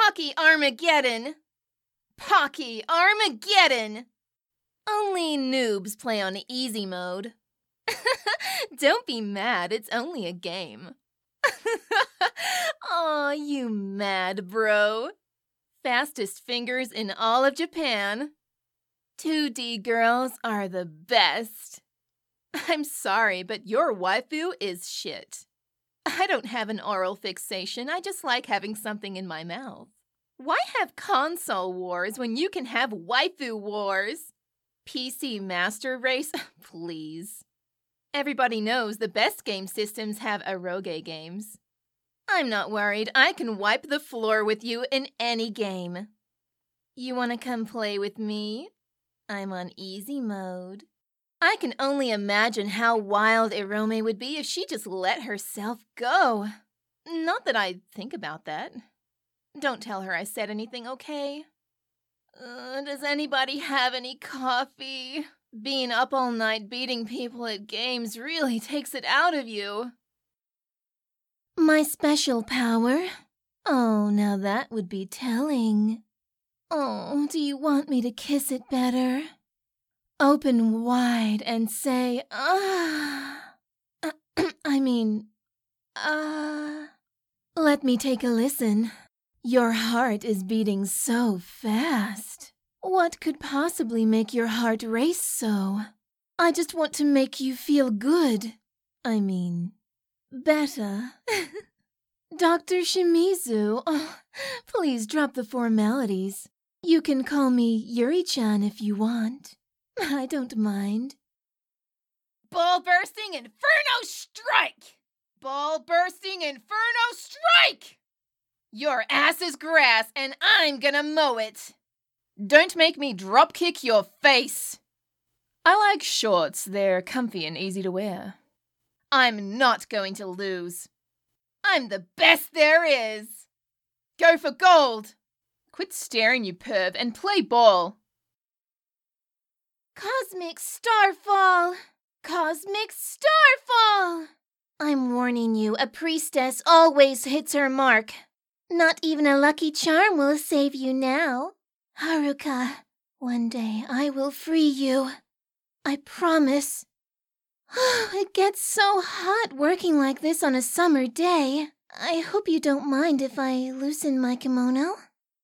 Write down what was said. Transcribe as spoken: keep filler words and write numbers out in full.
Pocky Armageddon! Pocky Armageddon! Only noobs play on easy mode. Don't be mad, it's only a game. Aw, you mad bro. Fastest fingers in all of Japan. two D girls are the best. I'm sorry, but your waifu is shit. I don't have an oral fixation, I just like having something in my mouth. Why have console wars when you can have waifu wars? P C Master Race? Please. Everybody knows the best game systems have eroge games. I'm not worried, I can wipe the floor with you in any game. You wanna come play with me? I'm on easy mode. I can only imagine how wild Irome would be if she just let herself go. Not that I think about that. Don't tell her I said anything, okay? Uh, does anybody have any coffee? Being up all night beating people at games really takes it out of you. My special power? Oh, now that would be telling. Oh, do you want me to kiss it better? Open wide and say, ah. I mean, ah. Let me take a listen. Your heart is beating so fast. What could possibly make your heart race so? I just want to make you feel good. I mean, better. Doctor Shimizu, oh, please drop the formalities. You can call me Yuri-chan if you want. I don't mind. Ball bursting Inferno Strike! Ball bursting Inferno Strike! Your ass is grass and I'm gonna mow it. Don't make me dropkick your face. I like shorts, they're comfy and easy to wear. I'm not going to lose. I'm the best there is. Go for gold. Quit staring, you perv, and play ball. Cosmic Starfall! Cosmic Starfall! I'm warning you, a priestess always hits her mark. Not even a lucky charm will save you now. Haruka, one day I will free you. I promise. It gets so hot working like this on a summer day. I hope you don't mind if I loosen my kimono.